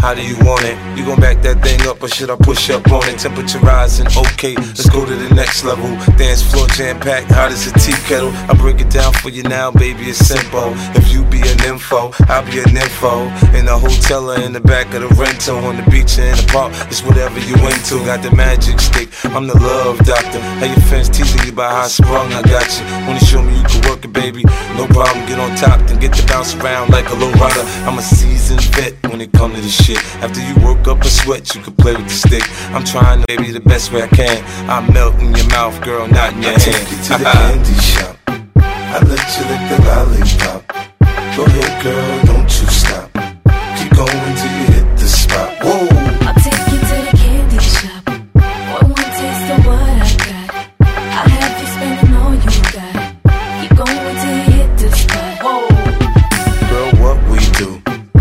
How do you want it? You gon' back that thing up or should I push up on it? Temperature rising, okay, let's go to the next level. Dance floor jam-packed, hot as a tea kettle. I break it down for you now, baby, it's simple. If you be an info, I'll be an info. In the hotel or in the back of the rental, on the beach or in the park, it's whatever you into. Got the magic stick, I'm the love doctor. How your fans teasing you about how I sprung, I got you. Wanna show me you can work it, baby? No problem, get on top, then get to bounce around like a low rider. I'm a seasoned vet when it come to this shit. After you work up a sweat, you can play with the stick. I'm trying to, baby, the best way I can. I melt in your mouth, girl, not in your hand. I take you to the candy shop. I let you lick the lollipop. Go ahead, girl, don't you stop. Keep going till you hit the spot. Whoa. I'll take you to the candy shop. One taste of what I got. I'll have you spending all you got. Keep going till you hit the spot. Whoa. Girl, what we do,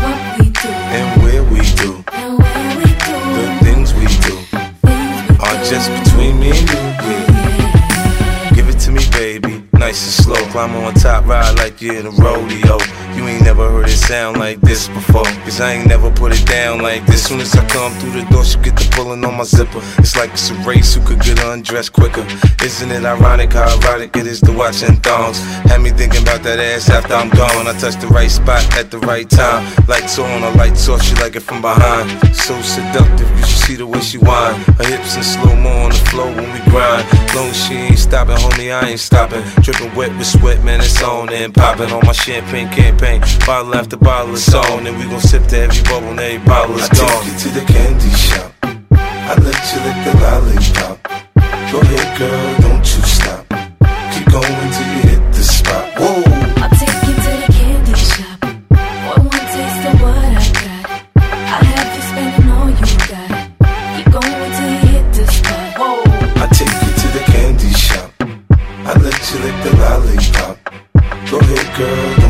and where we do, the things we do are just between me and you. Give it to me, baby, nice and slow. Climb on top, ride like you're in a rodeo. You ain't never heard it sound like this before, cause I ain't never put it down like this. Soon as I come through the door, she get the pulling on my zipper. It's like it's a race, who could get undressed quicker. Isn't it ironic how erotic it is to watching thongs? Had me thinking about that ass after I'm gone. I touch the right spot at the right time. Lights on, or lights off, she like it from behind. So seductive, you should see the way she whine. Her hips in slow-mo on the floor when we grind. Long as she ain't stopping, homie, I ain't stopping. Dripping wet with sweat, man, it's on and popping on my champagne campaign. Bottle after bottle is on, and we gon' sip to every bubble and every bottle is gone. I take you to the candy shop. I let you lick the lollipop. Go ahead, girl, don't you stop. Keep going till you hit the spot. Whoa. I'll take you to the candy shop. One taste of what I got. I'll have you spending all you got. Keep going till you hit the spot. Whoa. I take you to the candy shop. I let you lick the lollipop. Go ahead, girl.